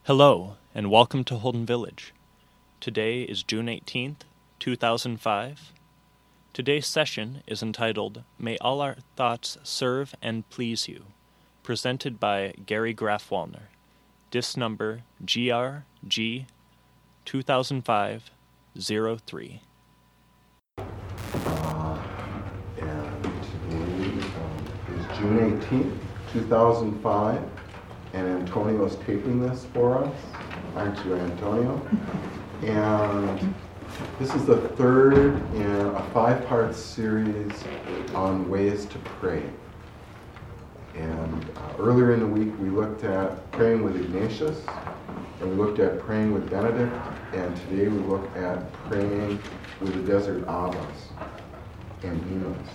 Hello, and welcome to Holden Village. Today is June 18th, 2005. Today's session is entitled, May All Our Thoughts Serve and Please You, presented by Gary Graf-Wallner. Disc number GRG 2005-03. And today is June 18th, 2005, and Antonio's taping this for us. Aren't you, Antonio? And this is the third in a 5-part series on ways to pray. And earlier in the week we looked at praying with Ignatius, and we looked at praying with Benedict, and today we look at praying with the Desert Abbas and Imas.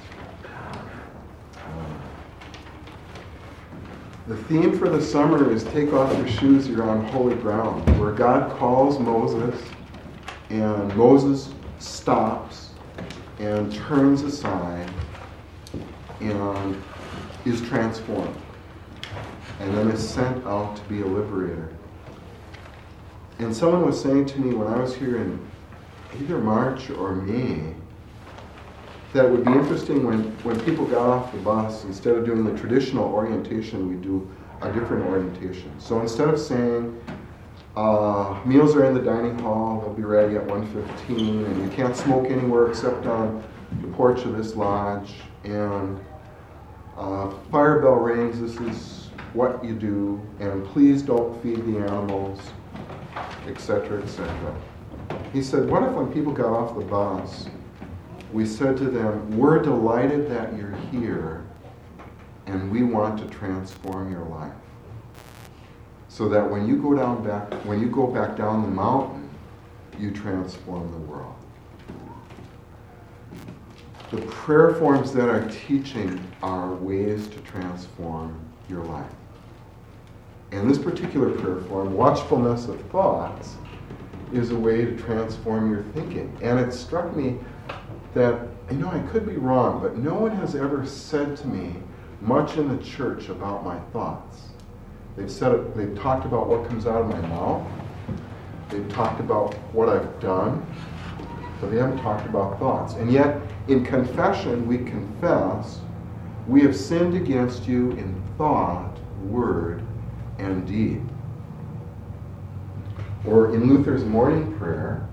The theme for the summer is take off your shoes, you're on holy ground, where God calls Moses, and Moses stops and turns aside and is transformed, and then is sent out to be a liberator. And someone was saying to me when I was here in either March or May, that it would be interesting when people got off the bus, instead of doing the traditional orientation, we do a different orientation. So instead of saying, meals are in the dining hall, they'll be ready at 1:15, and you can't smoke anywhere except on the porch of this lodge, and fire bell rings, this is what you do, and please don't feed the animals, etc., etc. He said, what if when people got off the bus, we said to them, we're delighted that you're here, and we want to transform your life. So that when you go back down the mountain, you transform the world. The prayer forms that are teaching are ways to transform your life. And this particular prayer form, watchfulness of thoughts, is a way to transform your thinking. And it struck me that, I could be wrong, but no one has ever said to me much in the church about my thoughts. They've talked about what comes out of my mouth. They've talked about what I've done, but they haven't talked about thoughts. And yet, in confession, we confess, we have sinned against you in thought, word, and deed. Or in Luther's morning prayer,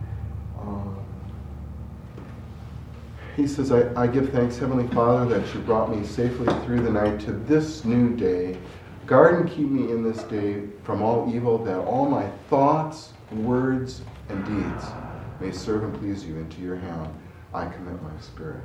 he says, I give thanks, Heavenly Father, that you brought me safely through the night to this new day. Guard and keep me in this day from all evil, that all my thoughts, words, and deeds may serve and please you. Into your hand I commit my spirit.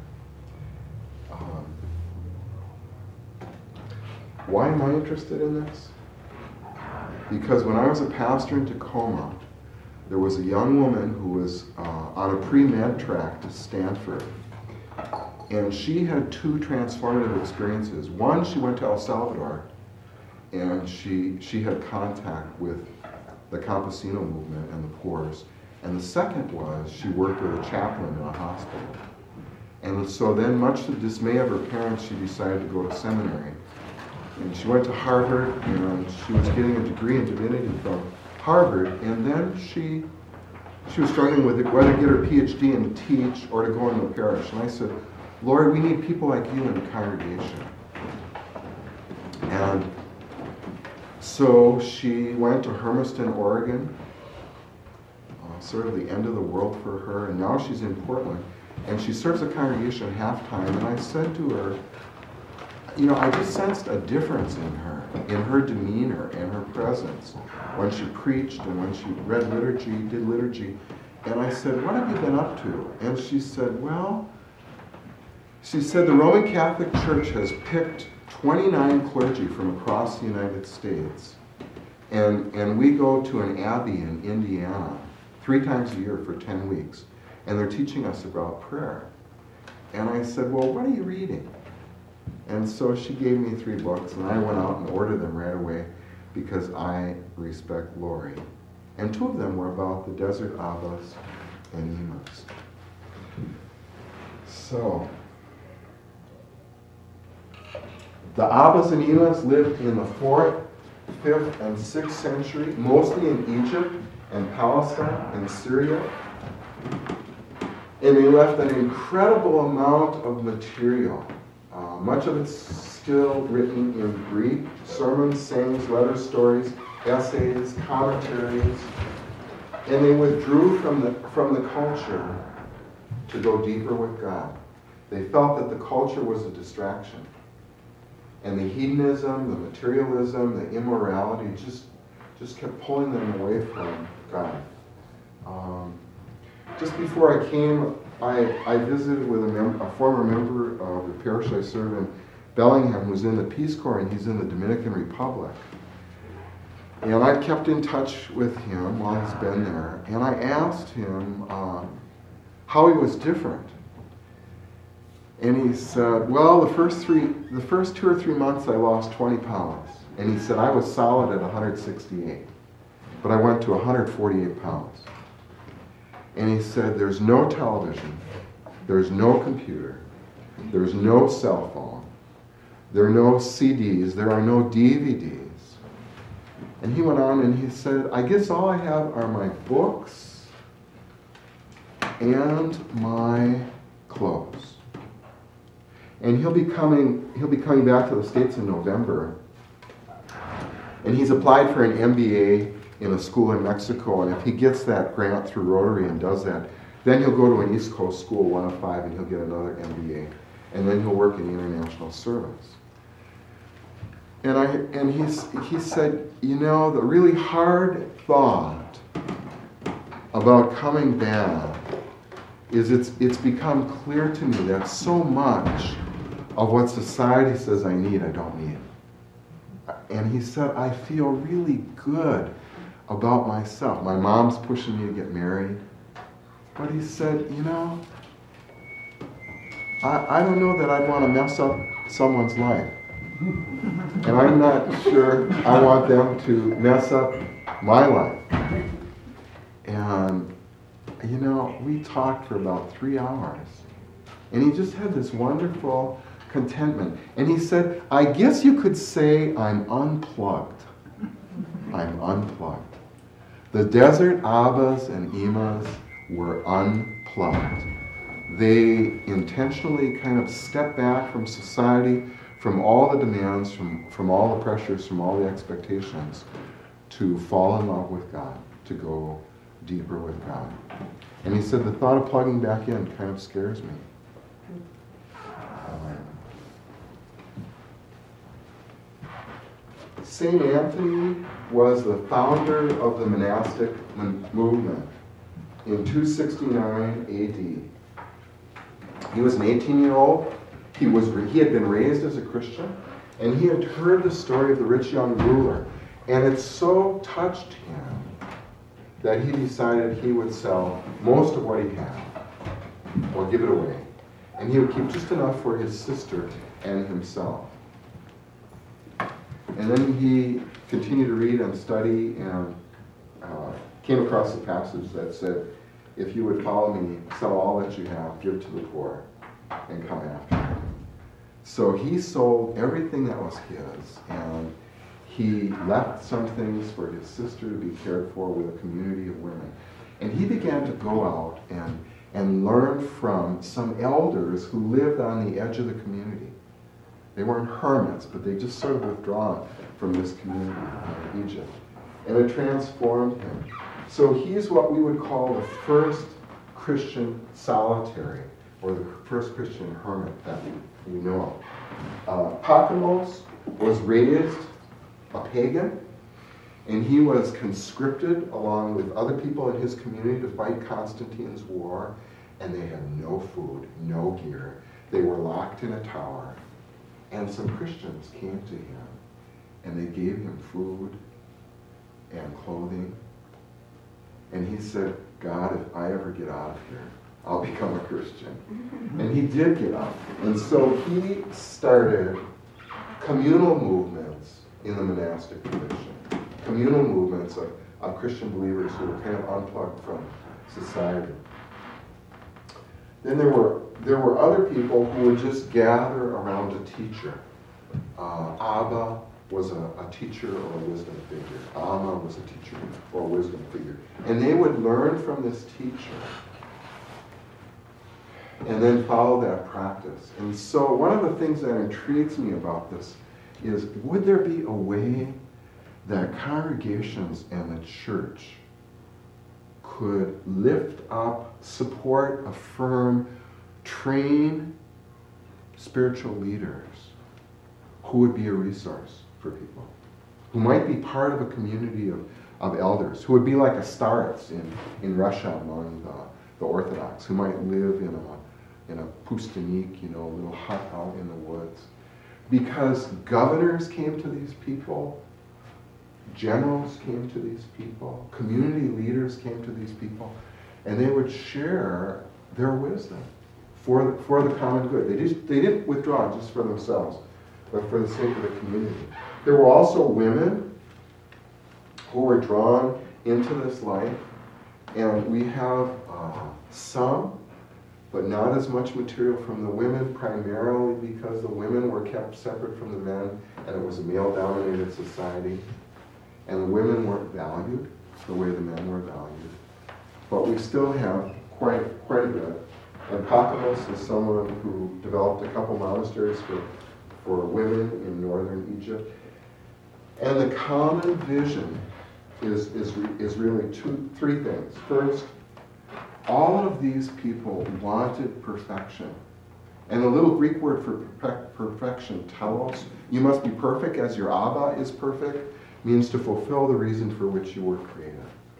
Why am I interested in this? Because when I was a pastor in Tacoma, there was a young woman who was on a pre-med track to Stanford. And she had 2 transformative experiences. One, she went to El Salvador, and she had contact with the Campesino movement and the poors. And the second was she worked with a chaplain in a hospital. And so then, much to the dismay of her parents, she decided to go to seminary. And she went to Harvard, and she was getting a degree in divinity from Harvard. And then she was struggling with whether to get her PhD and to teach or to go into a parish. And I said, Lord, we need people like you in the congregation. And so she went to Hermiston, Oregon, sort of the end of the world for her, and now she's in Portland, and she serves the congregation half-time. And I said to her, I just sensed a difference in her demeanor and her presence when she preached and when she read liturgy, did liturgy. And I said, what have you been up to? And she said, the Roman Catholic Church has picked 29 clergy from across the United States, and we go to an abbey in Indiana 3 times a year for 10 weeks, and they're teaching us about prayer. And I said, well, what are you reading? And so she gave me 3 books, and I went out and ordered them right away because I respect Lori. And 2 of them were about the Desert Abbas and Imas. So, the Abbas and Imas lived in the 4th 5th and 6th century, mostly in Egypt and Palestine and Syria. And they left an incredible amount of material. Much of it's still written in Greek: sermons, sayings, letters, stories, essays, commentaries. And they withdrew from the culture to go deeper with God. They felt that the culture was a distraction. And the hedonism, the materialism, the immorality just kept pulling them away from God. Just before I came, I visited with a former member of the parish I serve in Bellingham, who's in the Peace Corps, and he's in the Dominican Republic. And I kept in touch with him while he's been there, and I asked him how he was different. And he said, well, the first 2 or 3 months I lost 20 pounds. And he said, I was solid at 168, but I went to 148 pounds. And he said, there's no television, there's no computer, there's no cell phone, there are no CDs, there are no DVDs. And he went on and he said, I guess all I have are my books and my clothes. And he'll be coming back to the States in November. And he's applied for an MBA in a school in Mexico, and if he gets that grant through Rotary and does that, then he'll go to an East Coast school, one of 5, and he'll get another MBA. And then he'll work in international service. And he said, you know, the really hard thought about coming back is it's become clear to me that so much of what society says I need, I don't need. And he said, I feel really good about myself. My mom's pushing me to get married. But he said, you know, I don't know that I'd want to mess up someone's life. And I'm not sure I want them to mess up my life. And, you know, we talked for about 3 hours. And he just had this wonderful contentment. And he said, I guess you could say I'm unplugged. I'm unplugged. The desert Abbas and Imas were unplugged. They intentionally kind of stepped back from society, from all the demands, from all the pressures, from all the expectations, to fall in love with God, to go deeper with God. And he said, the thought of plugging back in kind of scares me. St. Anthony was the founder of the monastic movement in 269 AD. He was an 18-year-old. He had been raised as a Christian, and he had heard the story of the rich young ruler. And it so touched him that he decided he would sell most of what he had, or give it away. And he would keep just enough for his sister and himself. And then he continued to read and study and came across a passage that said, if you would follow me, sell all that you have, give to the poor, and come after me. So he sold everything that was his, and he left some things for his sister to be cared for with a community of women. And he began to go out and learn from some elders who lived on the edge of the community. They weren't hermits, but they just sort of withdrawn from this community in Egypt. And it transformed him. So he's what we would call the first Christian solitary, or the first Christian hermit that we know of. Pakhomos was raised a pagan, and he was conscripted along with other people in his community to fight Constantine's war, and they had no food, no gear. They were locked in a tower. And some Christians came to him, and they gave him food and clothing. And he said, God, if I ever get out of here, I'll become a Christian. And he did get out. And so he started communal movements in the monastic tradition. Communal movements of Christian believers who were kind of unplugged from society. Then there were other people who would just gather around a teacher. Abba was a teacher or a wisdom figure. Amma was a teacher or a wisdom figure. And they would learn from this teacher and then follow that practice. And so one of the things that intrigues me about this is, would there be a way that congregations and the church could lift up, support, affirm, train spiritual leaders who would be a resource for people, who might be part of a community of elders, who would be like a starets in Russia among the Orthodox, who might live in a pustanik, little hut out in the woods. Because governors came to these people, generals came to these people, community leaders came to these people, and they would share their wisdom for the common good. They didn't withdraw just for themselves, but for the sake of the community. There were also women who were drawn into this life, and we have some, but not as much material from the women, primarily because the women were kept separate from the men, and it was a male-dominated society, and the women weren't valued the way the men were valued. But we still have quite a bit. And Papinos is someone who developed a couple monasteries for women in northern Egypt. And the common vision is really three things. First, all of these people wanted perfection. And the little Greek word for perfection, telos, you must be perfect as your Abba is perfect, means to fulfill the reason for which you were created.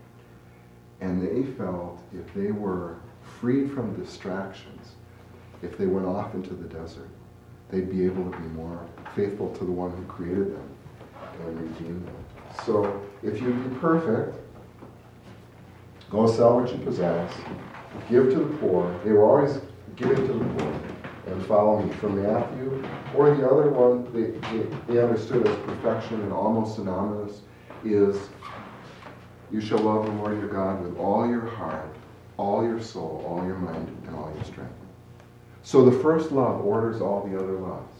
And they felt if they were freed from distractions, if they went off into the desert, they'd be able to be more faithful to the one who created them and redeem them. So if you'd be perfect, go sell what you possess, give to the poor. They were always giving to the poor, and follow me. From Matthew, or the other one they understood as perfection and almost synonymous is, you shall love the Lord your God with all your heart, all your soul, all your mind, and all your strength. So the first love orders all the other loves.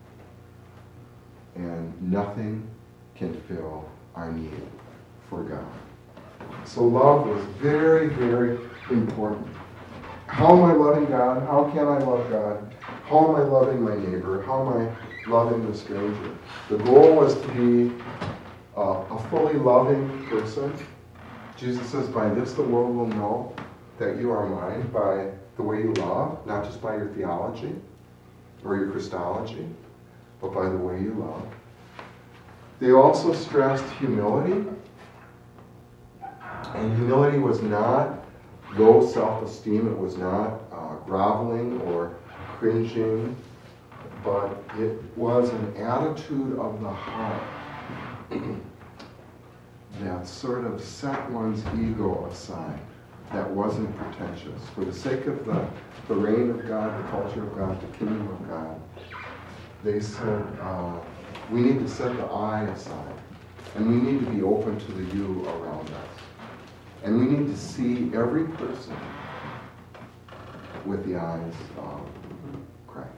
And nothing can fill our need for God. So love was very, very important. How am I loving God? How can I love God? How am I loving my neighbor? How am I loving the stranger? The goal was to be a fully loving person. Jesus says, by this the world will know that you are mine, by the way you love, not just by your theology or your Christology, but by the way you love. They also stressed humility. And humility was not low self-esteem. It was not groveling or cringing, but it was an attitude of the heart that sort of set one's ego aside, that wasn't pretentious. For the sake of the reign of God, the culture of God, the kingdom of God, they said, we need to set the I aside, and we need to be open to the you around us. And we need to see every person with the eyes of Christ.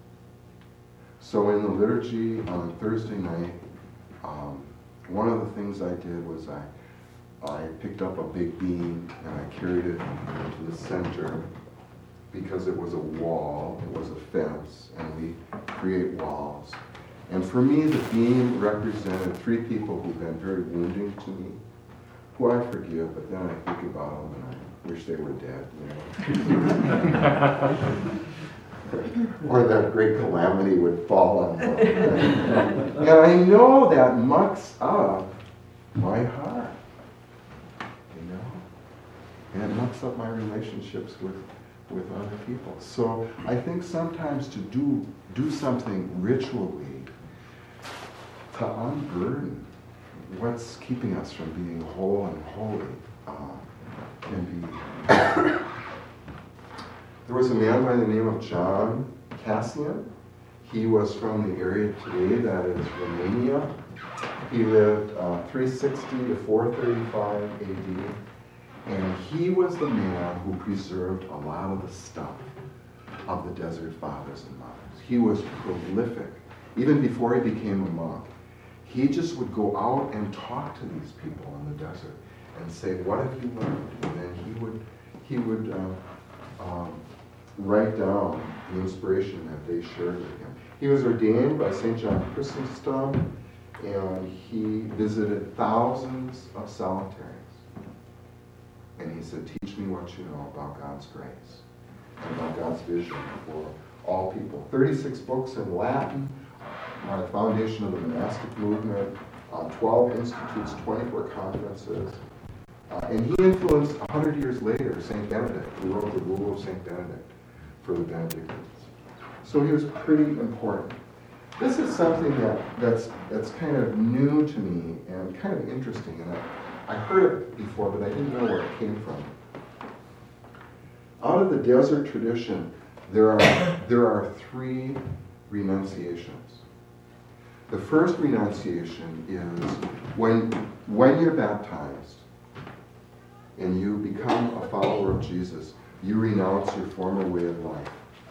So in the liturgy on Thursday night, one of the things I did was I picked up a big beam and I carried it to the center because it was a wall, it was a fence, and we create walls. And for me, the beam represented three people who've been very wounding to me, who I forgive, but then I think about them and I wish they were dead, or that great calamity would fall on them. And I know that mucks up my heart, and it mucks up my relationships with other people. So I think sometimes to do something ritually to unburden what's keeping us from being whole and holy can be. There was a man by the name of John Cassian. He was from the area today that is Romania. He lived 360 to 435 AD. And he was the man who preserved a lot of the stuff of the desert fathers and mothers. He was prolific. Even before he became a monk, he just would go out and talk to these people in the desert and say, what have you learned? And then he would write down the inspiration that they shared with him. He was ordained by St. John Chrysostom, and he visited thousands of cemeteries. And he said, teach me what you know about God's grace and about God's vision for all people. 36 books in Latin on the foundation of the monastic movement, 12 institutes, 24 conferences. And he influenced 100 years later St. Benedict, who wrote the Rule of St. Benedict for the Benedictines. So he was pretty important. This is something that's kind of new to me and kind of interesting. And I heard it before, but I didn't know where it came from. Out of the desert tradition, there are 3 renunciations. The first renunciation is when you're baptized and you become a follower of Jesus, you renounce your former way of life.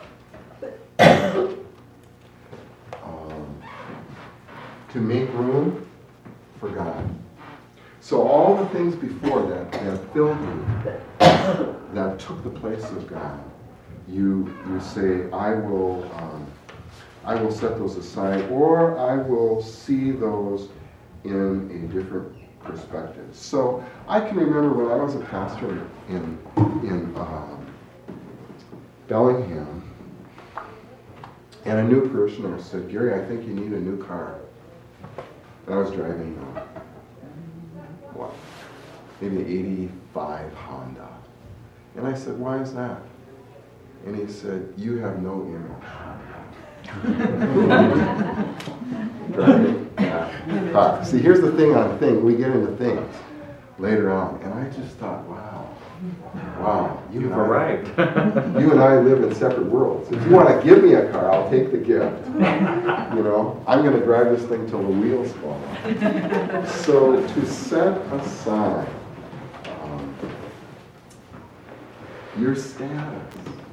To make room for God. So all the things before that filled you, that took the place of God, you say, I will set those aside, or I will see those in a different perspective. So I can remember when I was a pastor in Bellingham, and a new parishioner said, Gary, I think you need a new car. And I was driving maybe an 85 Honda. And I said, why is that? And he said, you have no image. Driving car. See, here's the thing on thing. We get into things later on. And I just thought, wow, You've arrived. You and I live in separate worlds. If you want to give me a car, I'll take the gift. I'm going to drive this thing till the wheels fall off. So to set aside your status,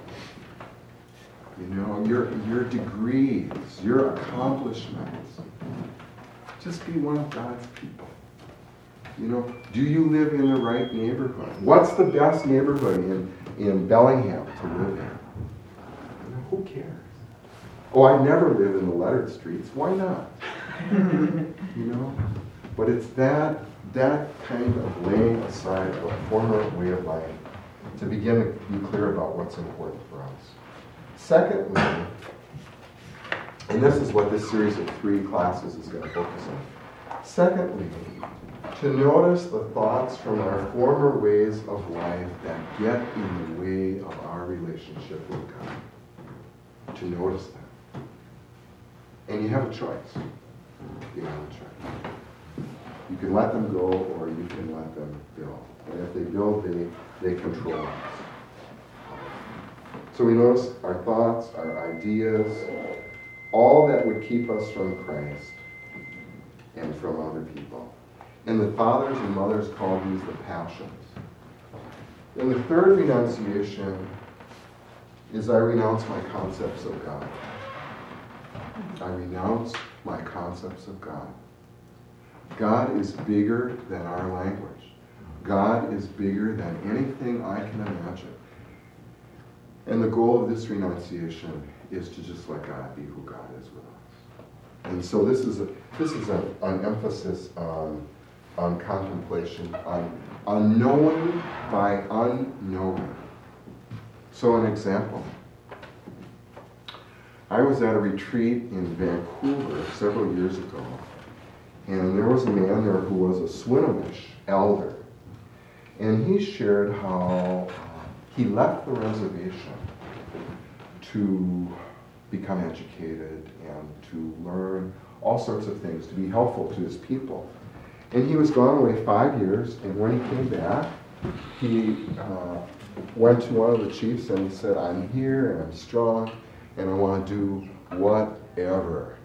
your degrees, your accomplishments, just be one of God's people. Do you live in the right neighborhood? What's the best neighborhood in Bellingham to live in? Who cares? Oh, I never live in the lettered streets. Why not? But it's that kind of laying aside of a former way of life to begin to be clear about what's important for us. Secondly, and this is what this series of 3 classes is going to focus on. Secondly, to notice the thoughts from our former ways of life that get in the way of our relationship with God. To notice them. And you have a choice. You can let them go, or you can let them build. And if they build, they control us. So we notice our thoughts, our ideas, all that would keep us from Christ and from other people. And the fathers and mothers call these the passions. And the third renunciation is I renounce my concepts of God. I renounce my concepts of God. God is bigger than our language. God is bigger than anything I can imagine. And the goal of this renunciation is to just let God be who God is with us. And so this is an emphasis on contemplation, on knowing by unknowing. So an example. I was at a retreat in Vancouver several years ago, and there was a man there who was a Swinomish elder. And he shared how he left the reservation to become educated and to learn all sorts of things, to be helpful to his people. And he was gone away 5 years, and when he came back, he went to one of the chiefs and he said, I'm here and I'm strong and I want to do whatever.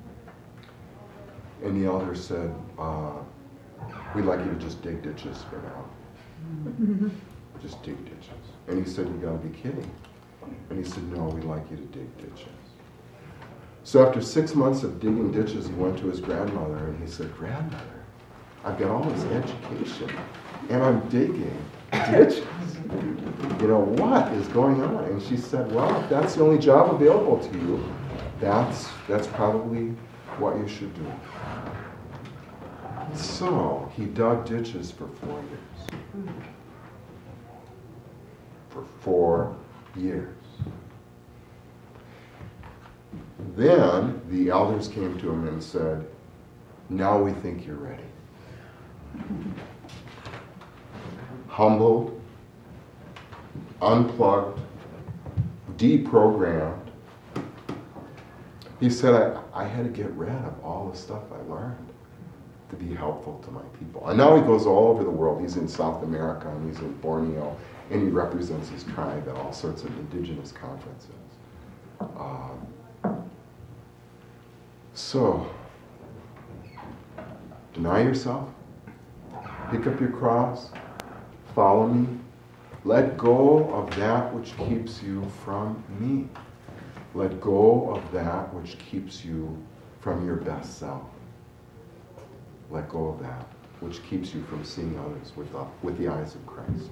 And the elder said, we'd like you to just dig ditches for now. Just dig ditches. And he said, you got to be kidding. And he said, no, we'd like you to dig ditches. So after 6 months of digging ditches, he went to his grandmother and he said, "Grandmother, I've got all this education and I'm digging ditches. What is going on?" And she said, "Well, if that's the only job available to you, that's probably what you should do." So he dug ditches for 4 years. For 4 years. Then the elders came to him and said, "Now we think you're ready." Humbled, unplugged, deprogrammed. He said, I had to get rid of all the stuff I learned to be helpful to my people. And now he goes all over the world. He's in South America and he's in Borneo, and he represents his tribe at all sorts of indigenous conferences. So, deny yourself, pick up your cross, follow me, let go of that which keeps you from me. Let go of that which keeps you from your best self. Let go of that which keeps you from seeing others with the eyes of Christ.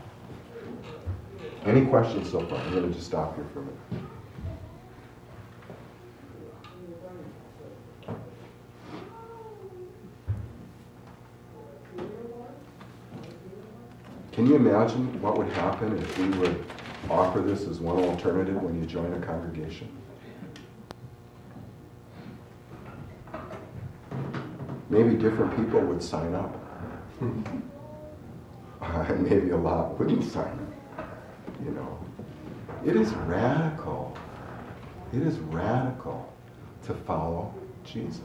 Any questions so far? I'm going to just stop here for a minute. Can you imagine what would happen if we would offer this as one alternative when you join a congregation? Maybe different people would sign up. And maybe a lot wouldn't sign up. It is radical. It is radical to follow Jesus.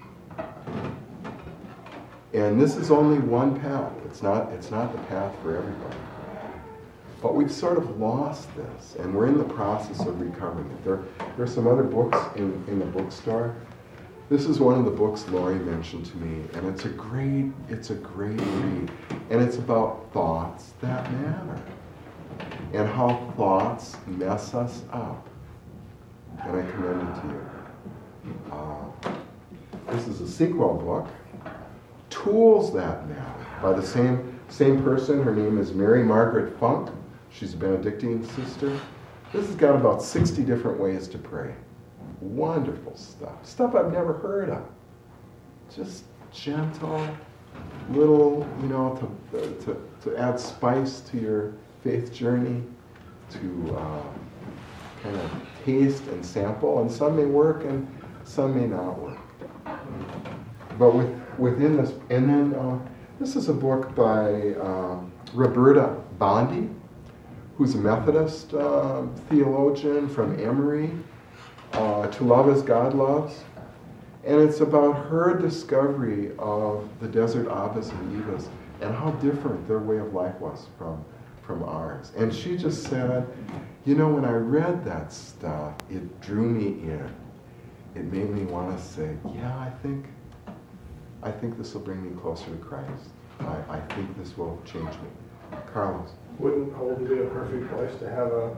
And this is only one path. It's not the path for everybody. But we've sort of lost this, and we're in the process of recovering it. There are some other books in the bookstore. This is one of the books Lori mentioned to me, and it's a great read. And it's about thoughts that matter, and how thoughts mess us up. And I commend it to you. This is a sequel book, Tools That Matter, by the same person. Her name is Mary Margaret Funk. She's a Benedictine sister. This has got about 60 different ways to pray. Wonderful stuff. Stuff I've never heard of. Just gentle, little, to add spice to your faith journey, to kind of taste and sample. And some may work and some may not work. But within this, and then this is a book by Roberta Bondi, who's a Methodist theologian from Emory, To Love as God Loves. And it's about her discovery of the desert Abbas and Evas and how different their way of life was from ours. And she just said, when I read that stuff, it drew me in. It made me want to say, yeah, I think this will bring me closer to Christ. I think this will change me. Carlos. Wouldn't Holden be a perfect place to have a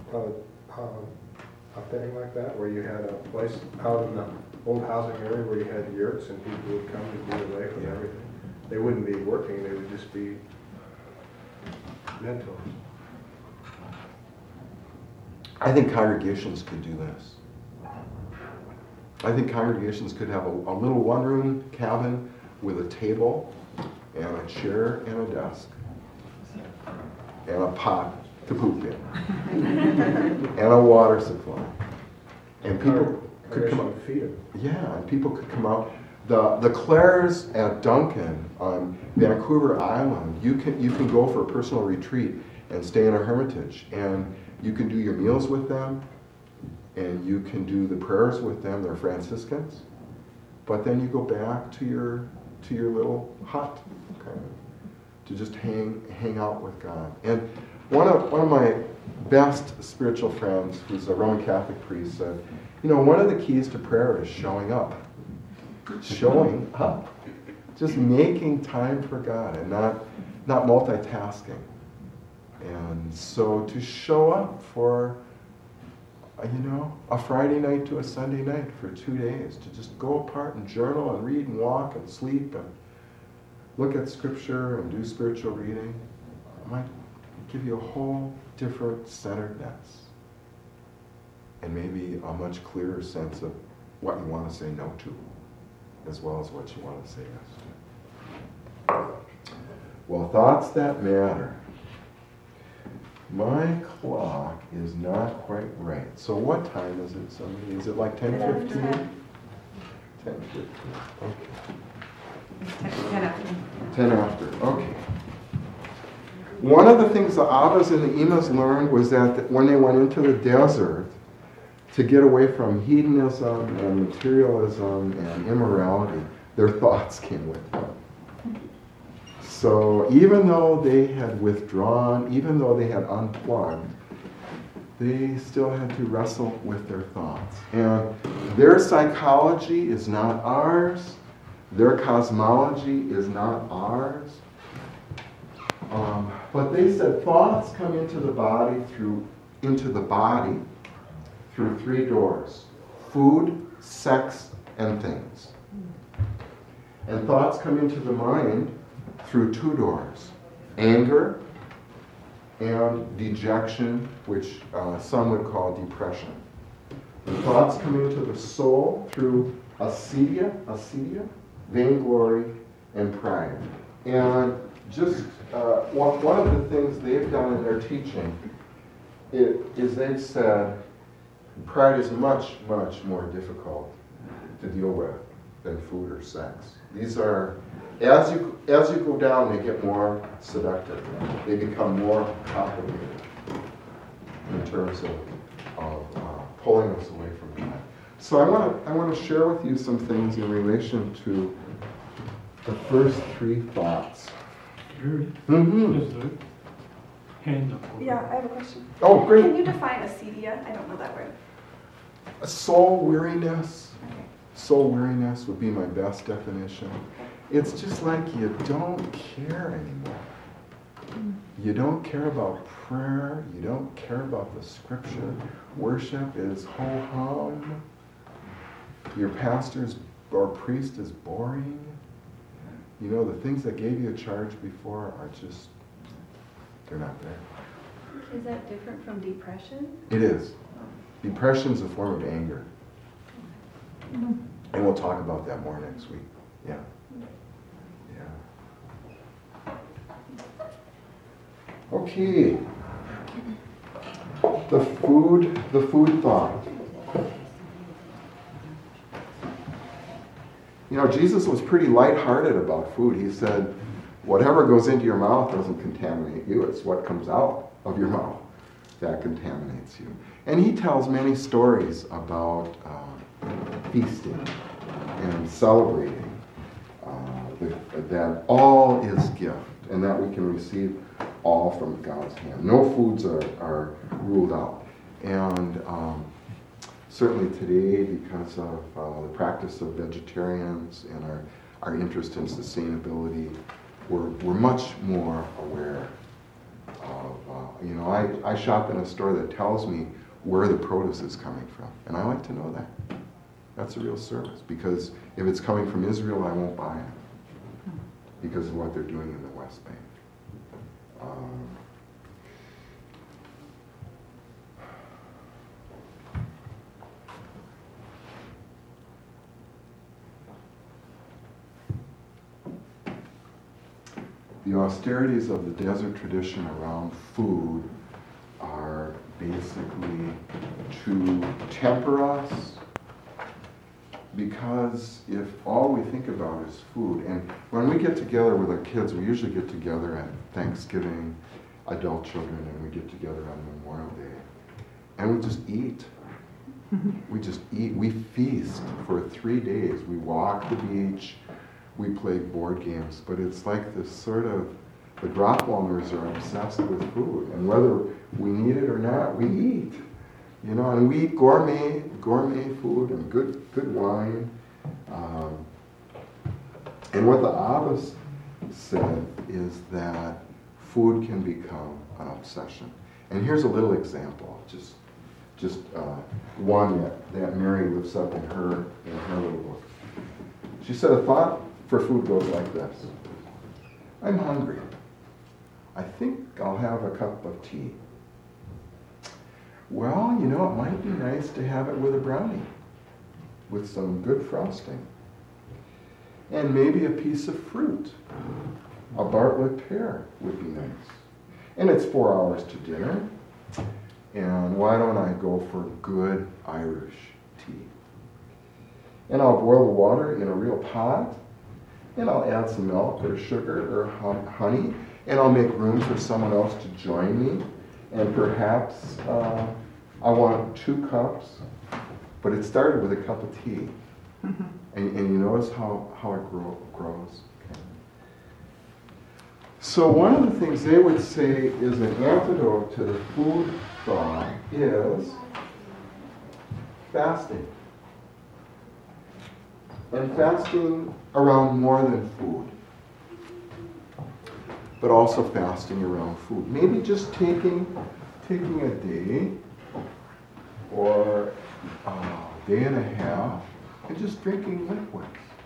thing like that, where you had a place out in the old housing area where you had yurts and people would come and be away from everything? They wouldn't be working, they would just be mentors. I think congregations could do this. I think congregations could have a little one-room cabin with a table and a chair and a desk and a pot to poop in and a water supply. And people could come out. Yeah, and people could come out. The Clares at Duncan on Vancouver Island, you can go for a personal retreat and stay in a hermitage, and you can do your meals with them, and you can do the prayers with them. They're Franciscans, but then you go back to your little hut, kind of, to just hang out with God. And one of my best spiritual friends, who's a Roman Catholic priest, said, one of the keys to prayer is showing up. Showing up. Just making time for God and not multitasking. And so to show up for a Friday night to a Sunday night for 2 days to just go apart and journal and read and walk and sleep and look at scripture and do spiritual reading. It might give you a whole different centeredness and maybe a much clearer sense of what you want to say no to, as well as what you want to say yes to. Well, thoughts that matter. My clock is not quite right. So what time is it, somebody? Is it like 10:15? 10:15. Okay. 10 after. 10 after. Okay. One of the things the Abbas and the Imams learned was that when they went into the desert to get away from hedonism and materialism and immorality, their thoughts came with them. So even though they had withdrawn, even though they had unplugged, they still had to wrestle with their thoughts. And their psychology is not ours. Their cosmology is not ours. But they said thoughts come into the body through 3 doors: food, sex, and things. And thoughts come into the mind through 2 doors: anger and dejection, which some would call depression. The thoughts come into the soul through acedia, vainglory, and pride. And just one of the things they've done in their teaching is they've said pride is much, much more difficult to deal with than food or sex. These are, as you go down, they get more seductive. They become more complicated in terms of pulling us away from God. So I want to share with you some things in relation to the first 3 thoughts. Mm-hmm. There's a hand up. Yeah, I have a question. Oh, great. Can you define acedia? I don't know that word. Soul weariness. Soul weariness would be my best definition. It's just like you don't care anymore. You don't care about prayer. You don't care about the scripture. Worship is ho-hum. Your pastor or priest is boring. You know, the things that gave you a charge before are just, they're not there. Is that different from depression? It is. Depression is a form of anger. And we'll talk about that more next week. Yeah. Yeah. Okay. The food thought. You know, Jesus was pretty lighthearted about food. He said, whatever goes into your mouth doesn't contaminate you. It's what comes out of your mouth that contaminates you. And he tells many stories about feasting and celebrating, that all is gift and that we can receive all from God's hand. No foods are ruled out. And certainly today, because of the practice of vegetarians and our interest in sustainability, we're much more aware of, I shop in a store that tells me where the produce is coming from, and I like to know that. That's a real service, because if it's coming from Israel, I won't buy it because of what they're doing in the West Bank. The austerities of the desert tradition around food are basically to temper us, because if all we think about is food, and when we get together with our kids, we usually get together at Thanksgiving, adult children, and we get together on Memorial Day, and we just eat. We just eat. We feast for 3 days. We walk the beach. We play board games, but it's like this sort of, the Grotwalners are obsessed with food, and whether we need it or not, we eat. You know, and we eat gourmet food and good wine. And what the Abbas said is that food can become an obsession. And here's a little example, just just one that Mary lifts up in her little book. She said, a thought for food goes like this. I'm hungry. I think I'll have a cup of tea. Well, it might be nice to have it with a brownie, with some good frosting. And maybe a piece of fruit. A Bartlett pear would be nice. And it's 4 hours to dinner. And why don't I go for good Irish tea? And I'll boil the water in a real pot. And I'll add some milk or sugar or honey. And I'll make room for someone else to join me. And perhaps I want 2 cups. But it started with a cup of tea. And you notice how it grows. Okay. So one of the things they would say is an antidote to the food thought is fasting. And fasting around more than food. But also fasting around food. Maybe just taking a day or a day and a half and just drinking liquids.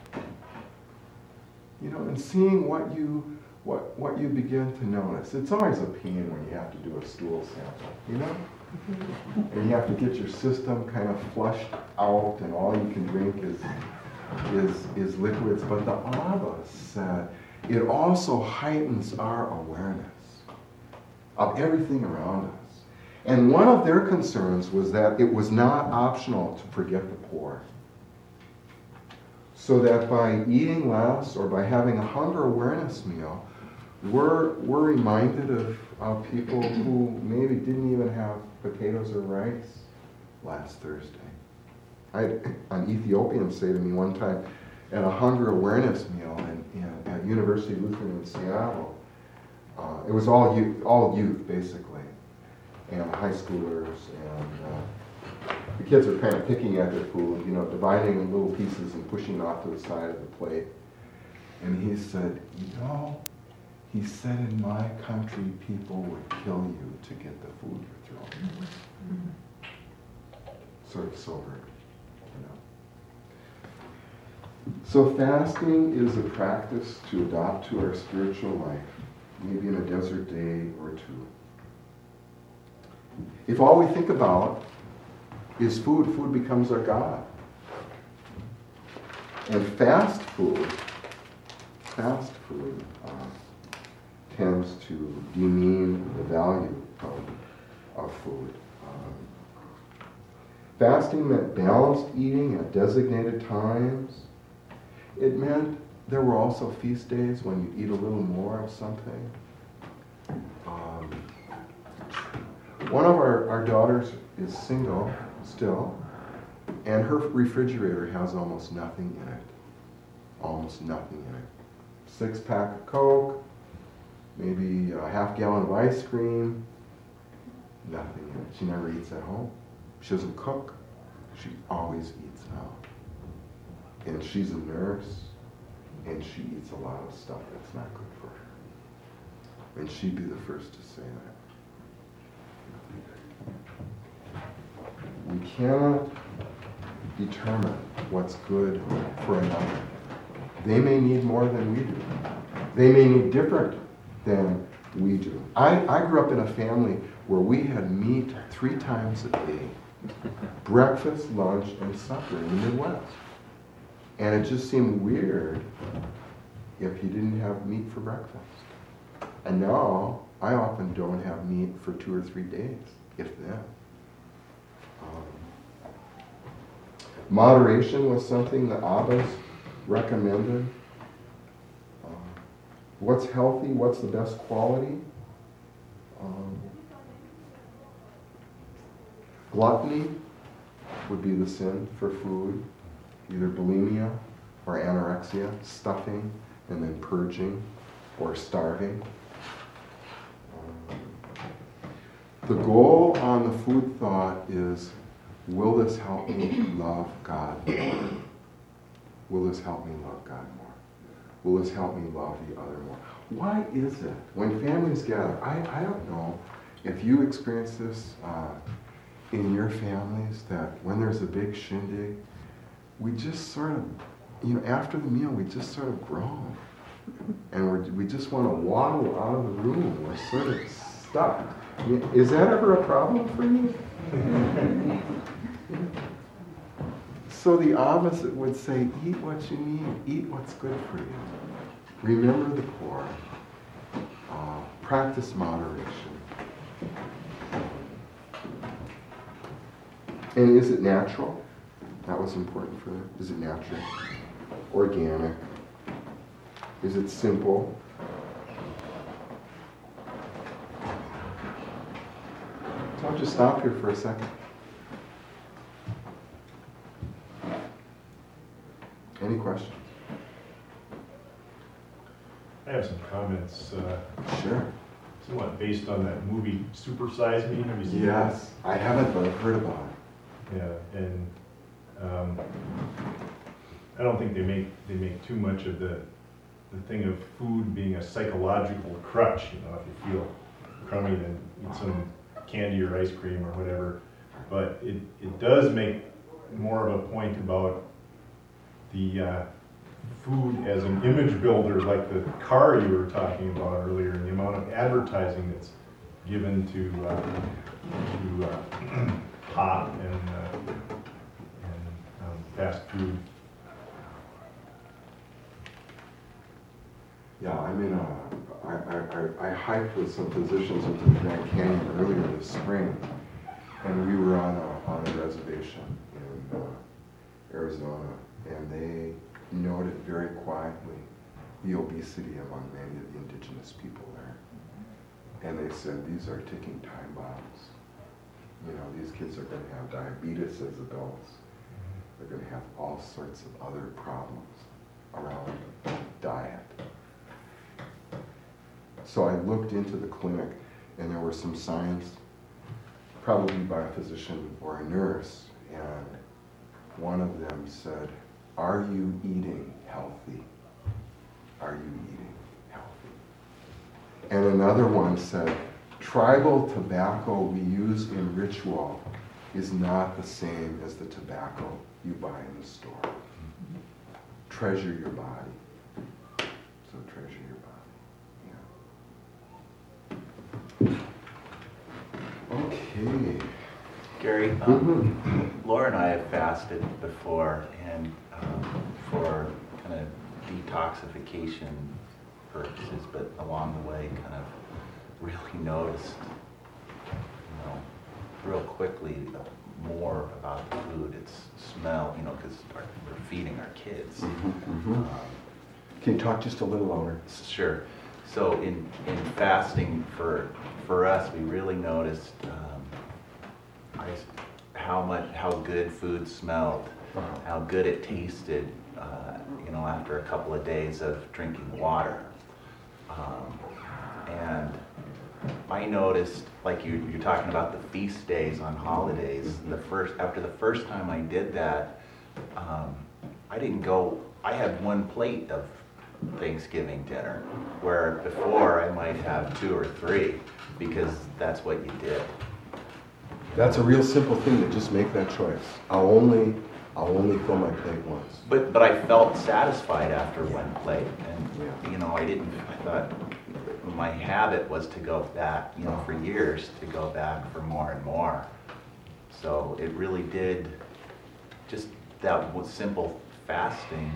And seeing what you begin to notice. It's always a pain when you have to do a stool sample, And you have to get your system kind of flushed out and all you can drink is liquids. But the Abba said it also heightens our awareness of everything around us. And one of their concerns was that it was not optional to forget the poor. So that by eating less or by having a hunger awareness meal, we're reminded of people who maybe didn't even have potatoes or rice last Thursday. I had an Ethiopian say to me one time at a hunger awareness meal at University Lutheran in Seattle. It was all youth basically, and high schoolers, and the kids are kind of picking at their food, dividing in little pieces and pushing off to the side of the plate. And he said, he said, in my country, people would kill you to get the food you're throwing. Sort of sobered, So fasting is a practice to adopt to our spiritual life, maybe in a desert day or 2. If all we think about is food, food becomes our God. And fast food tends to demean the value of food. Fasting meant balanced eating at designated times. It meant there were also feast days when you eat a little more of something. One of our daughters is single still, and her refrigerator has almost nothing in it. Almost nothing in it. 6-pack of Coke, maybe a half-gallon of ice cream, nothing in it. She never eats at home. She doesn't cook. She always eats out. And she's a nurse, and she eats a lot of stuff that's not good for her. And she'd be the first to say that. We cannot determine what's good for another. They may need more than we do. They may need different than we do. I grew up in a family where we had meat 3 times a day. Breakfast, lunch, and supper in the Midwest. And it just seemed weird if you didn't have meat for breakfast. And now, I often don't have meat for 2 or 3 days, if then. Moderation was something the Abbas recommended. What's healthy? What's the best quality? Gluttony would be the sin for food, either bulimia or anorexia, stuffing and then purging or starving. The goal on the food thought is, will this help me love God more? Will this help me love God more? Will this help me love the other more? Why is it when families gather, I don't know if you experience this in your families that when there's a big shindig, we just sort of, after the meal, we just sort of groan. And we just want to waddle out of the room. We're sort of stuck. Is that ever a problem for you? So the opposite would say, eat what you need, eat what's good for you. Remember the poor. Practice moderation. And is it natural? That was important for them. Is it natural? Organic? Is it simple? So I'll just stop here for a second. Any questions? I have some comments, Sure. somewhat based on that movie Super Size Me. Have you seen that? Yes, I haven't, but I've heard about it. Yeah, and I don't think they make too much of the thing of food being a psychological crutch. If you feel crummy, then eat some candy or ice cream or whatever. But it does make more of a point about the food as an image builder, like the car you were talking about earlier, and the amount of advertising that's given to pop and fast food. Yeah, I hiked with some physicians into the Grand Canyon earlier this spring, and we were on a reservation in Arizona, and they noted very quietly the obesity among many of the indigenous people there. And they said, these are ticking time bombs. These kids are going to have diabetes as adults. They're going to have all sorts of other problems around diet. So I looked into the clinic, and there were some signs, probably by a physician or a nurse, and one of them said, are you eating healthy? Are you eating healthy? And another one said, tribal tobacco we use in ritual is not the same as the tobacco you buy in the store. Treasure your body. So treasure your body. Yeah. Okay. Gary, Laura and I have fasted before, and for kind of detoxification purposes, but along the way kind of really noticed, real quickly more about the food, its smell, because we're feeding our kids. Can you talk just a little louder? Sure. So in fasting for us, we really noticed how good food smelled, how good it tasted, after a couple of days of drinking water. And I noticed, like you're talking about the feast days on holidays, after the first time I did that, I had one plate of Thanksgiving dinner, where before I might have 2 or 3, because that's what you did. That's a real simple thing, to just make that choice. I'll only fill my plate once. But I felt satisfied after one plate, and I thought my habit was to go back, for years, to go back for more and more. So it really did, just that simple fasting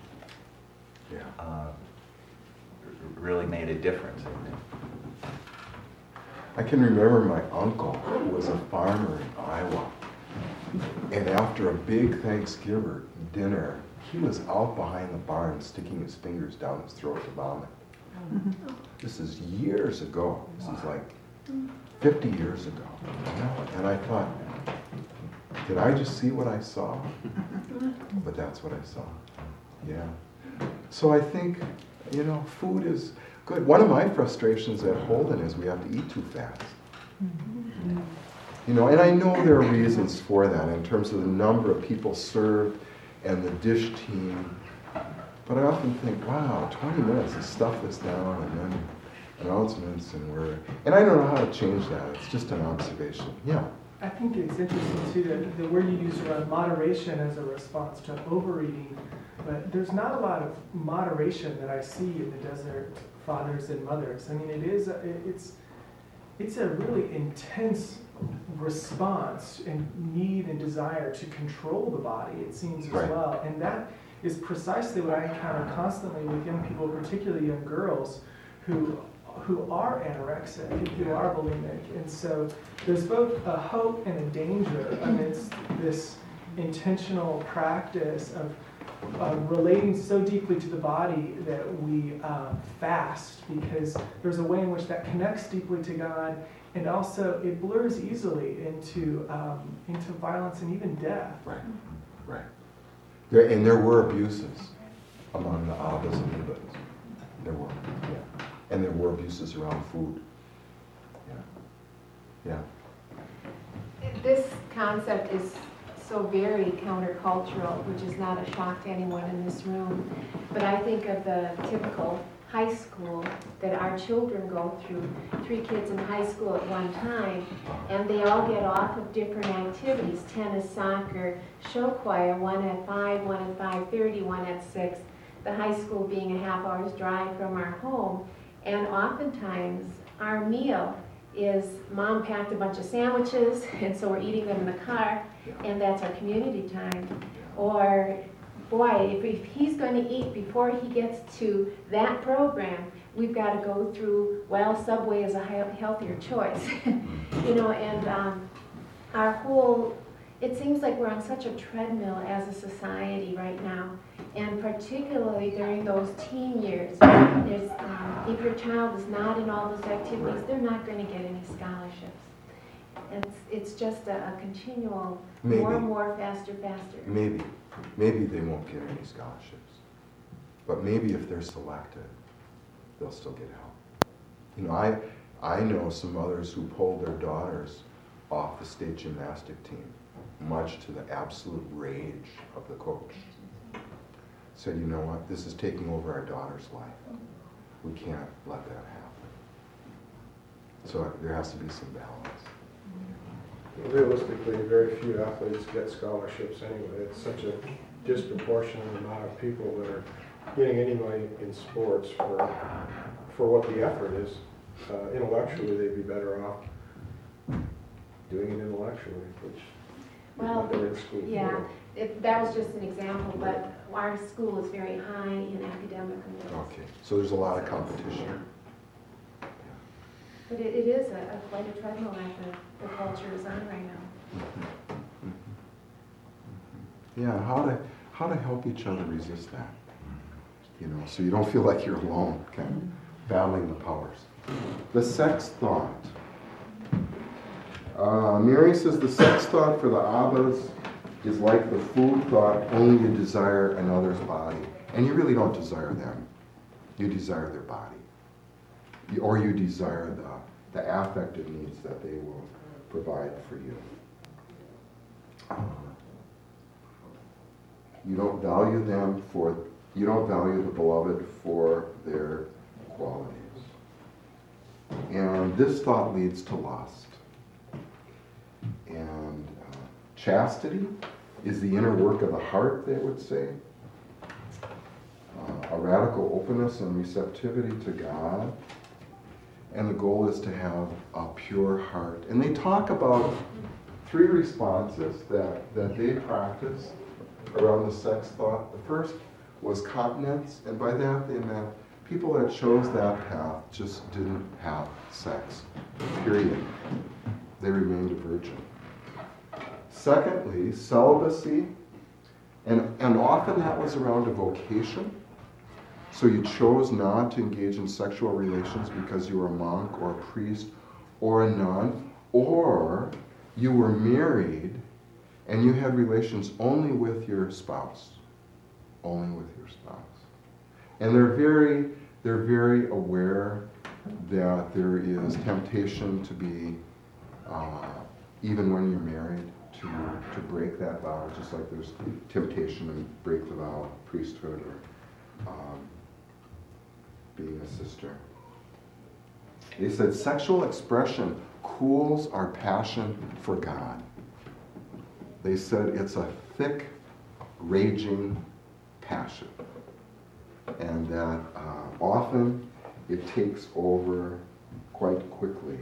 really made a difference, I think. I can remember my uncle, who was a farmer in Iowa, and after a big Thanksgiving dinner, he was out behind the barn sticking his fingers down his throat to vomit. This is years ago. This is like 50 years ago. And I thought, did I just see what I saw? But that's what I saw. Yeah. So I think, food is good. One of my frustrations at Holden is we have to eat too fast. And I know there are reasons for that in terms of the number of people served and the dish team. But I often think, wow, 20 minutes to stuff this down, and then announcements, and I don't know how to change that. It's just an observation. Yeah. I think it's interesting too that the word you use around moderation as a response to overeating, but there's not a lot of moderation that I see in the desert fathers and mothers. I mean, it's a really intense response and need and desire to control the body, it seems as Right. well. And that is precisely what I encounter constantly with young people, particularly young girls, who are anorexic and who are bulimic. And so there's both a hope and a danger amidst this intentional practice of relating so deeply to the body that we fast, because there's a way in which that connects deeply to God, and also it blurs easily into violence and even death. Right. And there were abuses among the Abbas and Ibans. There were. Yeah. And there were abuses around food. Yeah. This concept is so very countercultural, which is not a shock to anyone in this room. But I think of the typical high school that our children go through. 3 kids in high school at one time, and they all get off of different activities: tennis, soccer, show choir, one at 5, one at 5:30, one at 6. The high school being a half hour's drive from our home. And oftentimes our meal is mom packed a bunch of sandwiches, and so we're eating them in the car, and that's our community time. Or, boy, if he's going to eat before he gets to that program, we've got to go through, well, Subway is a healthier choice. And our whole, it seems like we're on such a treadmill as a society right now. And particularly during those teen years, if your child is not in all those activities, they're not going to get any scholarships. It's just a continual, more and more, faster. Maybe they won't get any scholarships. But maybe if they're selected, they'll still get help. I know some mothers who pulled their daughters off the state gymnastic team, much to the absolute rage of the coach. Said, you know what, this is taking over our daughter's life. We can't let that happen. So there has to be some balance. Realistically, very few athletes get scholarships anyway. It's such a disproportionate amount of people that are getting any money in sports for what the effort is. Intellectually, they'd be better off doing it intellectually, which they're in school. Yeah, that was just an example, but our school is very high in academic awards. Okay, so there's a lot of competition. But it is quite a treadmill that the culture is on right now. Yeah, how to help each other resist that, so you don't feel like you're alone, kind of battling the powers. The sex thought. Mary says the sex thought for the Abbas is like the food thought, only you desire another's body. And you really don't desire them. You desire their body. Or you desire the affective needs that they will provide for you. You don't value the beloved for their qualities. And this thought leads to lust. And chastity is the inner work of the heart, they would say. A radical openness and receptivity to God. And the goal is to have a pure heart. And they talk about 3 responses that they practice around the sex thought. The first was continence, and by that they meant people that chose that path just didn't have sex, period. They remained a virgin. Secondly, celibacy, and often that was around a vocation. So you chose not to engage in sexual relations because you were a monk or a priest or a nun, or you were married and you had relations only with your spouse. Only with your spouse. And they're very aware that there is temptation to be, even when you're married, to break that vow, just like there's temptation to break the vow of priesthood or being a sister. They said sexual expression cools our passion for God. They said it's a thick, raging passion, and that often it takes over quite quickly.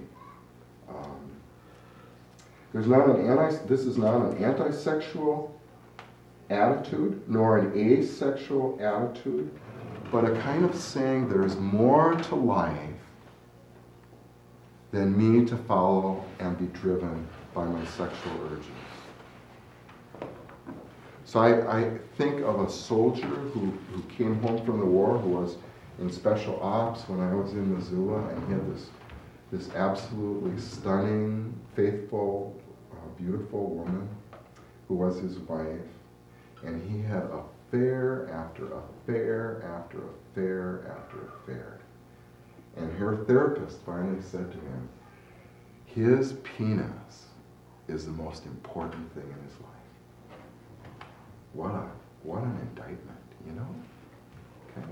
This is not an anti-sexual attitude, nor an asexual attitude, but a kind of saying there is more to life than me to follow and be driven by my sexual urges. So I think of a soldier who came home from the war, who was in special ops when I was in Missoula, and he had this absolutely stunning, faithful, beautiful woman who was his wife, and he had affair after affair after affair after affair. And her therapist finally said to him, his penis is the most important thing in his life. What an indictment, you know? Okay?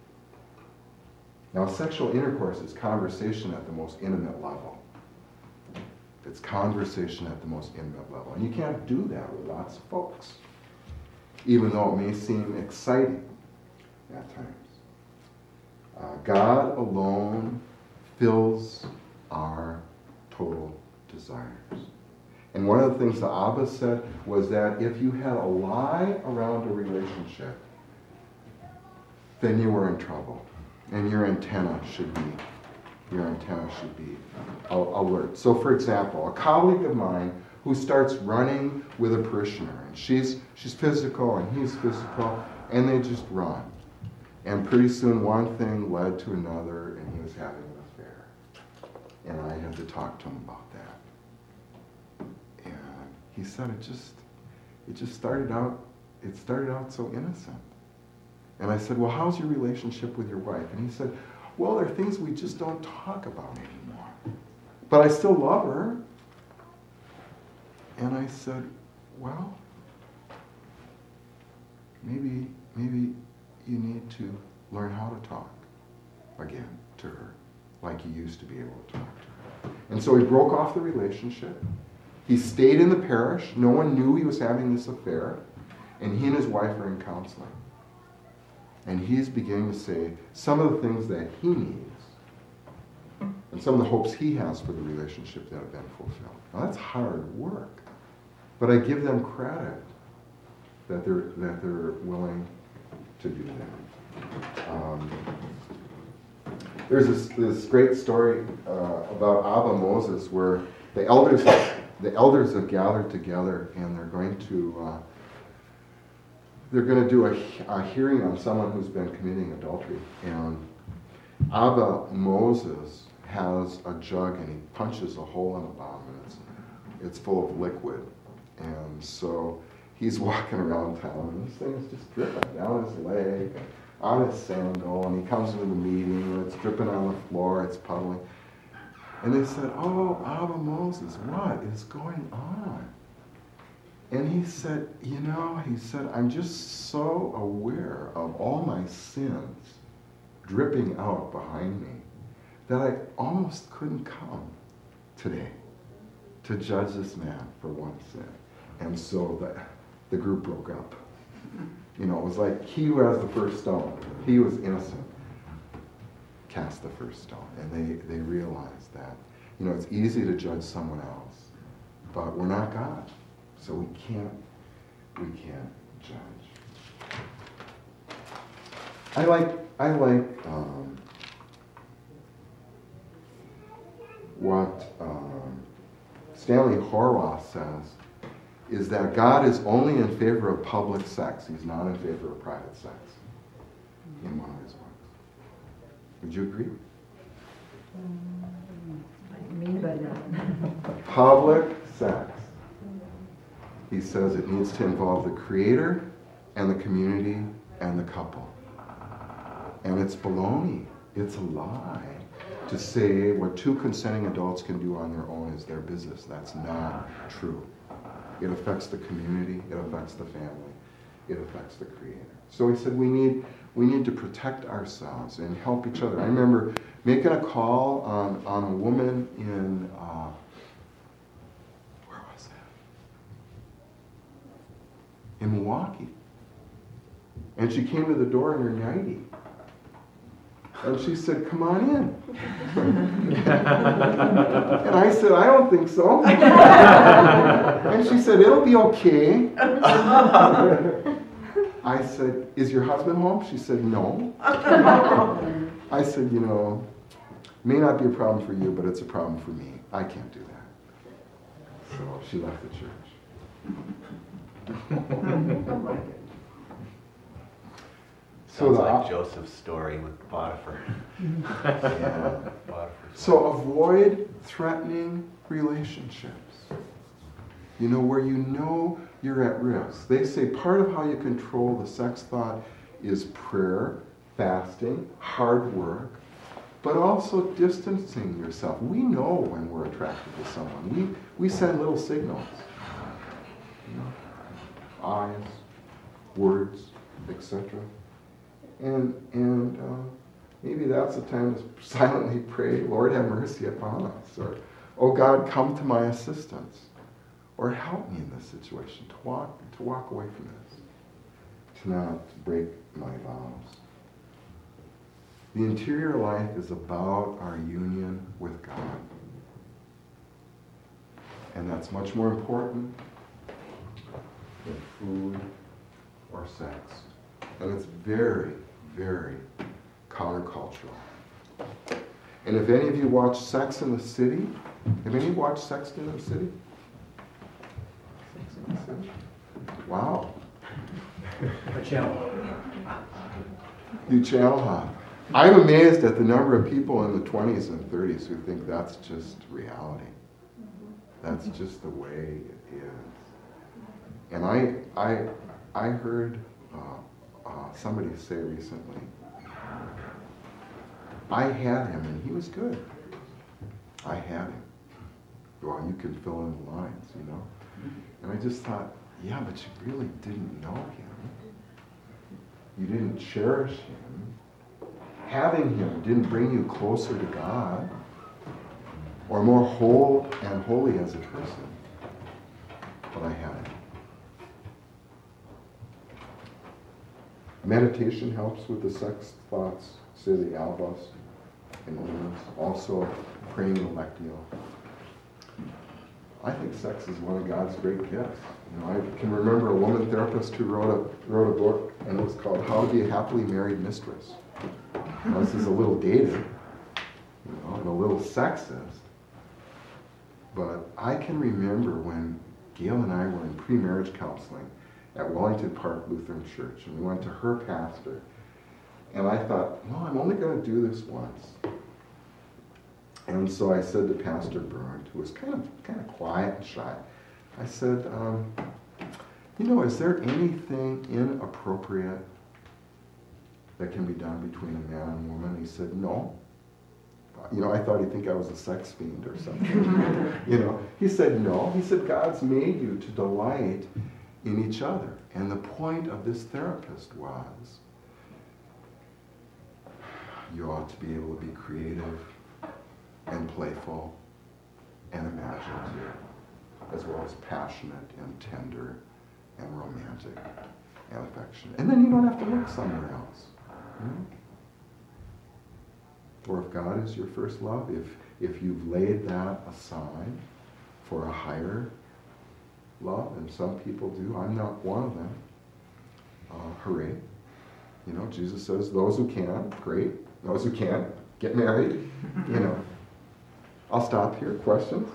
Now, sexual intercourse is conversation at the most intimate level. It's conversation at the most intimate level. And you can't do that with lots of folks, even though it may seem exciting at times. God alone fills our total desires. And one of the things that Abba said was that if you had a lie around a relationship, then you were in trouble. And your antenna should be alert. So for example, a colleague of mine who starts running with a parishioner, and she's physical and he's physical, and they just run. And pretty soon one thing led to another, and he was having an affair. And I had to talk to him about that. And he said it just started out so innocent. And I said, well, how's your relationship with your wife? And he said, well, there are things we just don't talk about anymore. But I still love her. And I said, well, maybe you need to learn how to talk again to her, like you used to be able to talk to her. And so he broke off the relationship. He stayed in the parish. No one knew he was having this affair. And he and his wife are in counseling. And he's beginning to say some of the things that he needs and some of the hopes he has for the relationship that have been fulfilled. Now that's hard work, but I give them credit that they're willing to do that. There's this great story about Abba Moses where the elders have gathered together and they're going to do a hearing on someone who's been committing adultery. And Abba Moses has a jug and he punches a hole in the bottom and it's full of liquid. And so he's walking around town and this thing is just dripping down his leg, and on his sandal, and he comes into the meeting and it's dripping on the floor, it's puddling. And they said, oh, Abba Moses, what is going on? And he said, I'm just so aware of all my sins dripping out behind me that I almost couldn't come today to judge this man for one sin. And so the group broke up. It was like he who has the first stone, he was innocent, cast the first stone. And they realized that, it's easy to judge someone else, but we're not God. So we can't judge. I like what Stanley Horwath says is that God is only in favor of public sex. He's not in favor of private sex in one of his books. Would you agree? What do you mean by that? Public sex. He says it needs to involve the creator and the community and the couple. And it's baloney. It's a lie to say what two consenting adults can do on their own is their business. That's not true. It affects the community. It affects the family. It affects the creator. So he said we need to protect ourselves and help each other. I remember making a call on a woman Milwaukee. And she came to the door in her nightie. And she said, come on in. And I said, I don't think so. And she said, it'll be okay. I said, is your husband home? She said, no. I said, may not be a problem for you, but it's a problem for me. I can't do that. So she left the church. Sounds like Joseph's story with Potiphar. Yeah. Potiphar. So avoid threatening relationships. Where you're at risk. They say part of how you control the sex thought is prayer, fasting, hard work, but also distancing yourself. We know when we're attracted to someone. We send little signals. Eyes, words, etc. And maybe that's the time to silently pray, Lord, have mercy upon us. Or, oh God, come to my assistance. Or help me in this situation to walk away from this. To not break my vows. The interior life is about our union with God. And that's much more important than food or sex. And it's very, very countercultural. And if any of you watch Sex and the City, have any of you watched Sex and the City? Sex and the City? Wow. You channel hop. I'm amazed at the number of people in the 20s and 30s who think that's just reality. That's just the way it is. And I heard somebody say recently, I had him and he was good. I had him. Well, you can fill in the lines, And I just thought, yeah, but you really didn't know him. You didn't cherish him. Having him didn't bring you closer to God or more whole and holy as a person. But I had him. Meditation helps with the sex thoughts, say the Albos and Omas. Also praying the Lectio. I think sex is one of God's great gifts. I can remember a woman therapist who wrote a book, and it was called How to Be a Happily Married Mistress. Now, this is a little dated, and a little sexist, but I can remember when Gail and I were in pre-marriage counseling at Wellington Park Lutheran Church, and we went to her pastor, and I thought, no, I'm only going to do this once. And so I said to Pastor Berndt, who was kind of quiet and shy, I said, is there anything inappropriate that can be done between a man and a woman? He said, no. I thought he'd think I was a sex fiend or something. He said, no. He said, God's made you to delight in each other. And the point of this therapist was, you ought to be able to be creative and playful and imaginative, as well as passionate and tender and romantic and affectionate. And then you don't have to look somewhere else. Or if God is your first love, if you've laid that aside for a higher love, and some people do, I'm not one of them, hooray. Jesus says, those who can, great. Those who can't, get married. I'll stop here. Questions?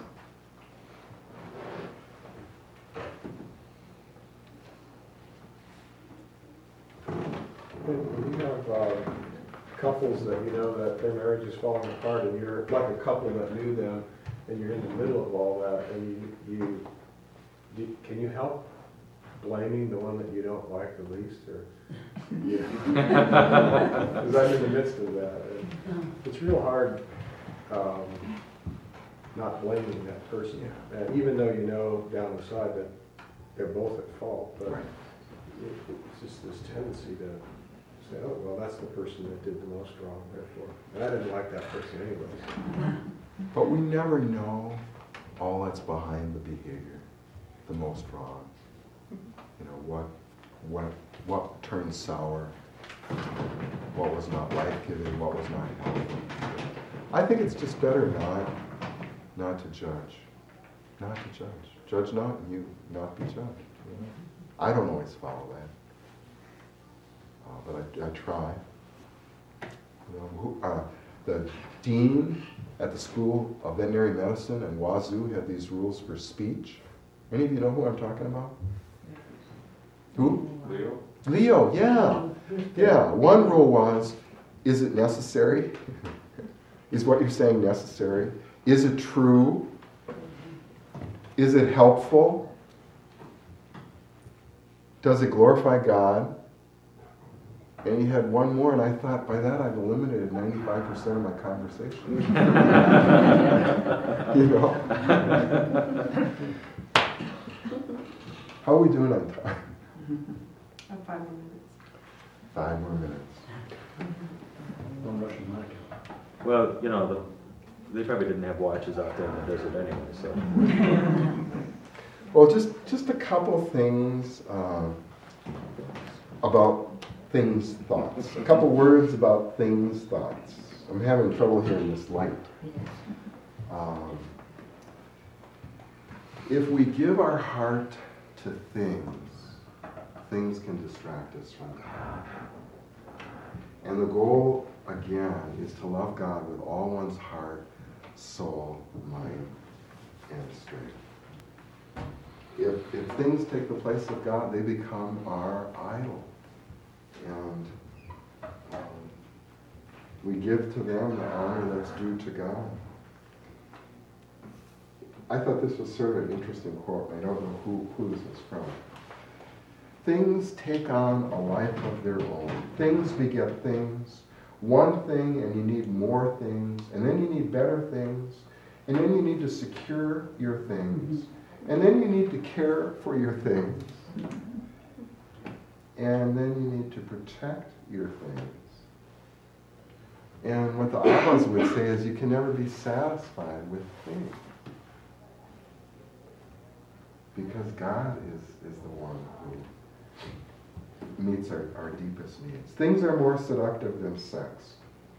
When you have couples that that their marriage is falling apart, and you're like a couple that knew them, and you're in the middle of all that, and can you help blaming the one that you don't like the least, or because I'm in the midst of that. It's real hard not blaming that person, even though down the side that they're both at fault, but it's just this tendency to say, oh, well, that's the person that did the most wrong, therefore. And I didn't like that person anyways. But we never know all that's behind the behavior, the most wrong. what turned sour, what was not life-giving, what was not healthy. I think it's just better not to judge. Not to judge. Judge not, and you not be judged. You know? I don't always follow that, but I try. You know, the dean at the School of Veterinary Medicine and Wazoo had these rules for speech. Any of you know who I'm talking about? Who? Leo, yeah. Yeah, one rule was, is it necessary? Is what you're saying necessary? Is it true? Is it helpful? Does it glorify God? And he had one more, and I thought, by that I've eliminated 95% of my conversation. You know? How are we doing on time? 5 more minutes. 5 more minutes. Don't rush your mic. Well, you know, they probably didn't have watches out there in the desert anyway, so. Well, just a couple things about things, thoughts. A couple words about things, thoughts. I'm having trouble hearing this light. If we give our heart to things can distract us from God. And the goal, again, is to love God with all one's heart, soul, mind, and strength. If things take the place of God, they become our idol. And we give to them the honor that's due to God. I thought this was sort of an interesting quote. I don't know who this is from. Things take on a life of their own. Things beget things. One thing, and you need more things. And then you need better things. And then you need to secure your things. And then you need to care for your things. And then you need to protect your things. And what the Abbas would say is you can never be satisfied with things. Because God is the one who meets our deepest needs. Things are more seductive than sex.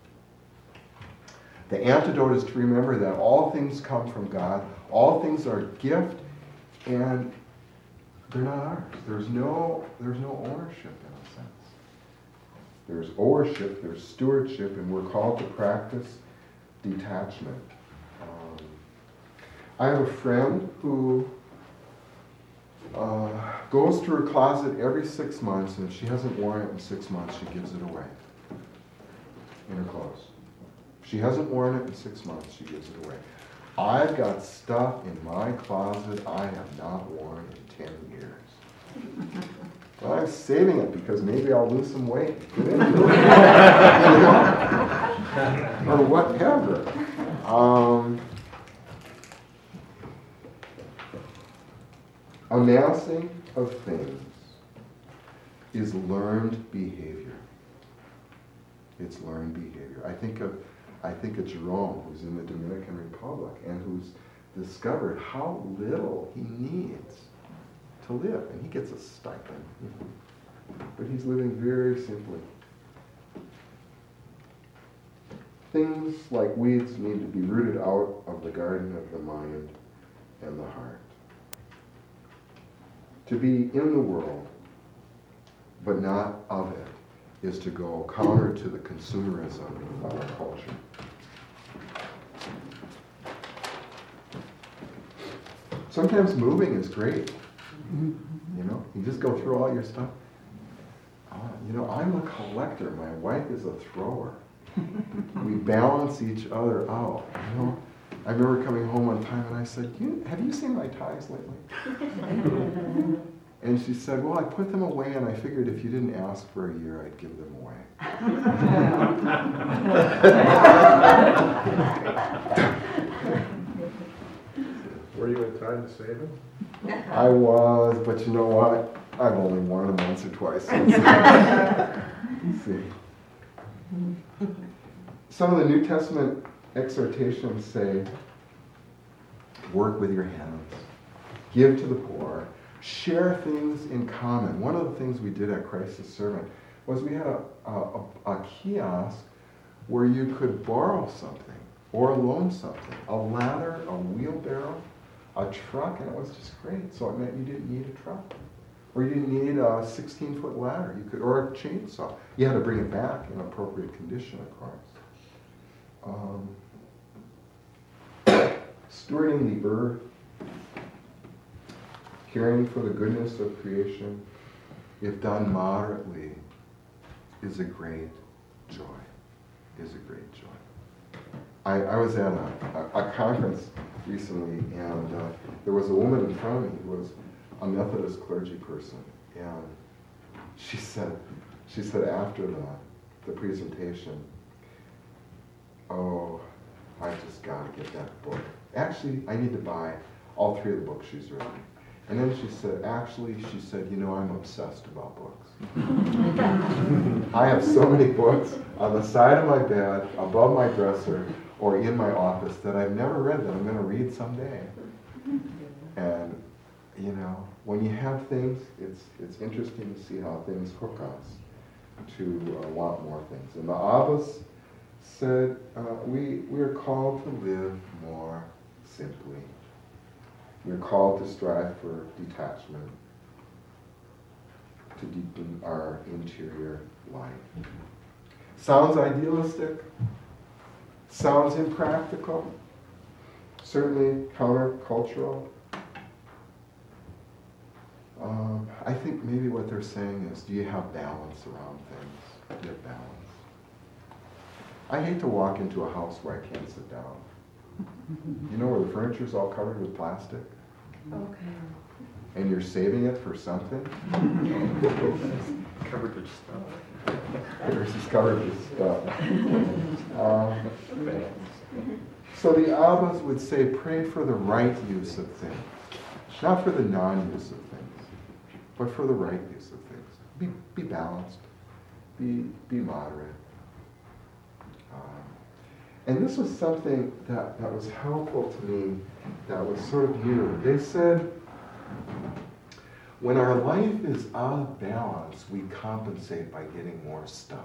The antidote is to remember that all things come from God, all things are a gift, and they're not ours. There's no ownership in a sense. There's ownership, there's stewardship, and we're called to practice detachment. I have a friend who goes to her closet every 6 months, and if she hasn't worn it in 6 months, she gives it away in her clothes. If she hasn't worn it in 6 months, she gives it away. I've got stuff in my closet I have not worn in 10 years. Well, I'm saving it because maybe I'll lose some weight. Or whatever. Amassing of things is learned behavior. It's learned behavior. I think of Jerome, who's in the Dominican Republic, and who's discovered how little he needs to live. And he gets a stipend. But he's living very simply. Things like weeds need to be rooted out of the garden of the mind and the heart. To be in the world, but not of it, is to go counter to the consumerism of our culture. Sometimes moving is great. You know, you just go through all your stuff. You know, I'm a collector. My wife is a thrower. We balance each other out. You know, I remember coming home one time and I said, have you seen my ties lately? And she said, well, I put them away and I figured if you didn't ask for a year, I'd give them away. Were you in time to save them? I was, but you know what? I've only worn them once or twice. See. Some of the New Testament exhortations say, work with your hands, give to the poor, share things in common. One of the things we did at Christ the Servant was we had a kiosk where you could borrow something or loan something. A ladder, a wheelbarrow, a truck, and it was just great. So it meant you didn't need a truck. Or you didn't need a 16-foot ladder, or a chainsaw. You had to bring it back in appropriate condition, of course. Stewarding the earth, caring for the goodness of creation, if done moderately, is a great joy. Is a great joy. I was at a conference recently, and there was a woman in front of me who was a Methodist clergy person, and she said after the presentation, "Oh, I just got to get that book. Actually, I need to buy all 3 of the books she's written." And then she said, you know, I'm obsessed about books. I have so many books on the side of my bed, above my dresser, or in my office that I've never read that I'm going to read someday. And, you know, when you have things, it's interesting to see how things hook us to want more things. And the Abbas said, we are called to live more simply. We're called to strive for detachment, to deepen our interior life. Sounds idealistic, sounds impractical, certainly countercultural. I think maybe what they're saying is, do you have balance around things? Do you have balance? I hate to walk into a house where I can't sit down. You know, where the furniture's all covered with plastic? Okay. And you're saving it for something? Covered with stuff. Yours is covered with stuff. So the Abbas would say, pray for the right use of things. Not for the non-use of things, but for the right use of things. Be balanced. Be moderate. And this was something that was helpful to me, that was sort of new. They said, when our life is out of balance, we compensate by getting more stuff.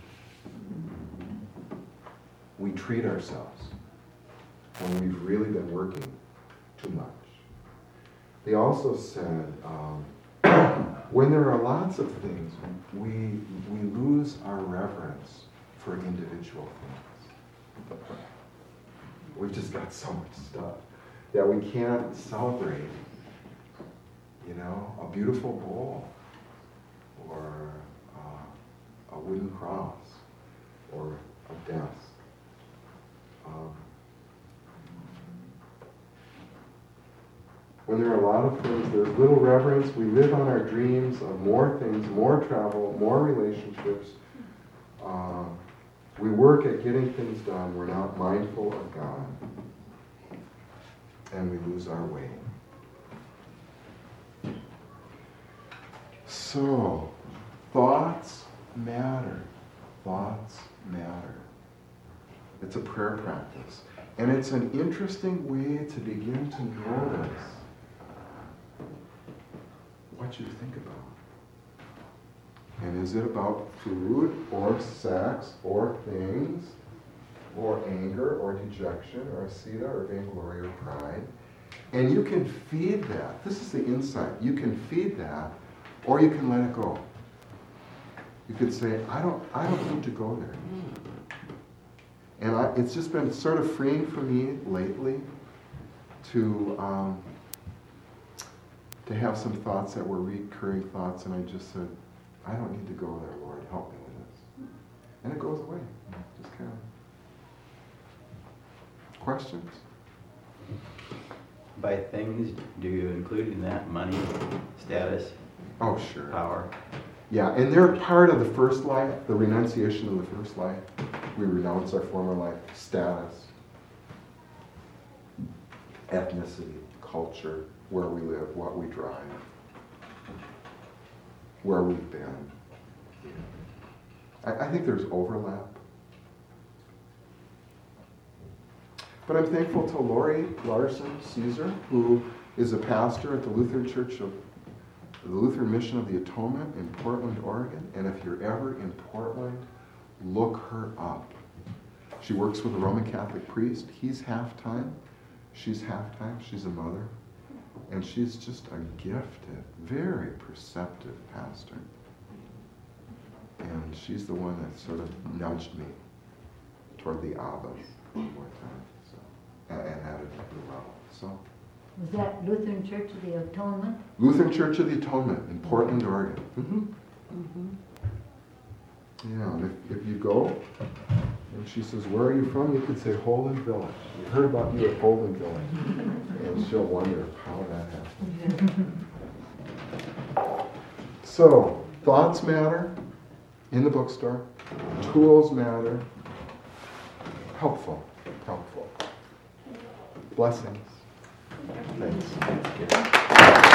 We treat ourselves when we've really been working too much. They also said, when there are lots of things, we lose our reverence for individual things. We've just got so much stuff that we can't celebrate, you know, a beautiful bowl, or a wooden cross, or a desk. When there are a lot of things, there's little reverence. We live on our dreams of more things, more travel, more relationships. We work at getting things done. We're not mindful of God. And we lose our way. So, thoughts matter. Thoughts matter. It's a prayer practice. And it's an interesting way to begin to notice what you think about. And is it about food, or sex, or things, or anger, or dejection, or asceta, or vainglory, or pride? And you can feed that. This is the insight. You can feed that, or you can let it go. You could say, I don't need to go there. And it's just been sort of freeing for me lately to have some thoughts that were recurring thoughts, and I just said, I don't need to go there, Lord. Help me with this. And it goes away. Just kind of. Questions? By things, do you include in that money, status, Oh, sure. power? Yeah, and they're part of the first life, the renunciation of the first life. We renounce our former life, status, ethnicity, culture, where we live, what we drive, where we've been. I think there's overlap. But I'm thankful to Lori Larson Caesar, who is a pastor at the Lutheran Church of the Lutheran Mission of the Atonement in Portland, Oregon. And if you're ever in Portland, look her up. She works with a Roman Catholic priest. He's half-time. She's half-time. She's a mother. And she's just a gifted, very perceptive pastor. And she's the one that sort of nudged me toward the Abbas one more time. So, and added to the level. So, Was that Lutheran Church of the Atonement? Lutheran Church of the Atonement in Portland, Oregon. Yeah, and if you go, and she says, "Where are you from?" You could say, "Holden Village. We heard about you at Holden Village." And she'll wonder how that happened. So, thoughts matter in the bookstore. Tools matter. Helpful. Blessings. Thanks.